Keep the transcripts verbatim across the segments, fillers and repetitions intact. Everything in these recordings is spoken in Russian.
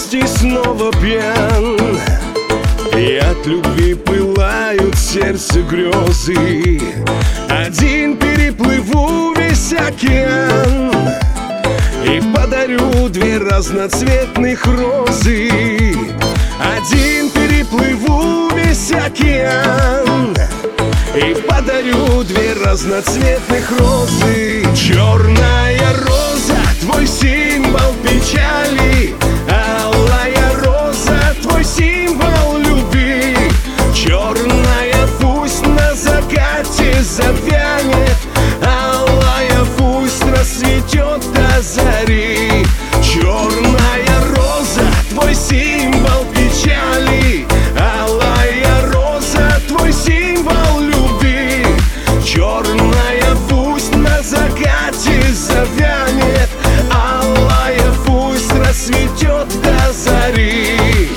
грусти снова пьян, и от любви пылают в сердце грезы. Один переплыву весь океан и подарю две разноцветных розы. Один переплыву весь океан и подарю две разноцветных розы. Черная роза, твой символ печали, алая роза, твой символ любви. Черная пусть на закате завянет, алая пусть расцветет до зари. Черная роза, твой символ печали, алая роза, твой символ любви. Черная пусть на закате завянет, алая пусть расцветет до зари.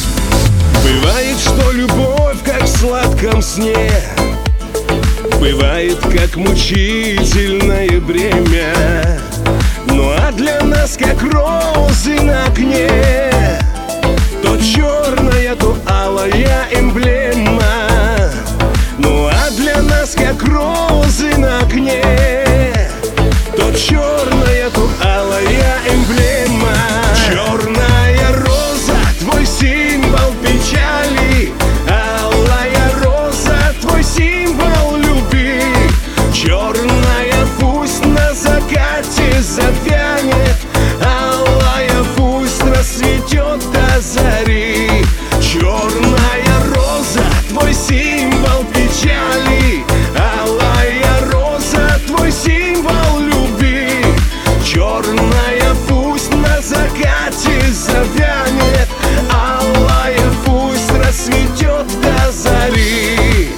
Бывает, что любовь как в сладком сне, бывает, как мучительное бремя. Ну а для нас, как розы на окне, то черная, то алая эмблема. Ну а для нас, как розы на окне, то черная, то алая эмблема. Черная роза, твой символ печали, алая роза, твой символ любви. Черная пусть на закате завянет, алая пусть расцветет до зари. Черная роза, твой символ печали, алая роза, твой символ любви. Черная пусть на закате завянет, алая пусть расцветет до зари.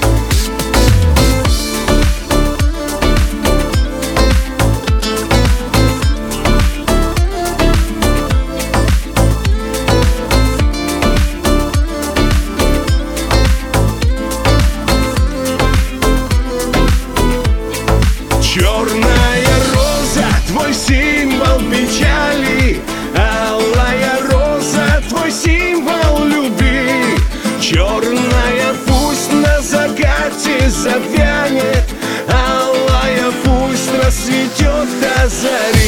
Черная роза, твой символ печали, алая роза, твой символ любви. Черная пусть на закате завянет, алая пусть расцветет до зари.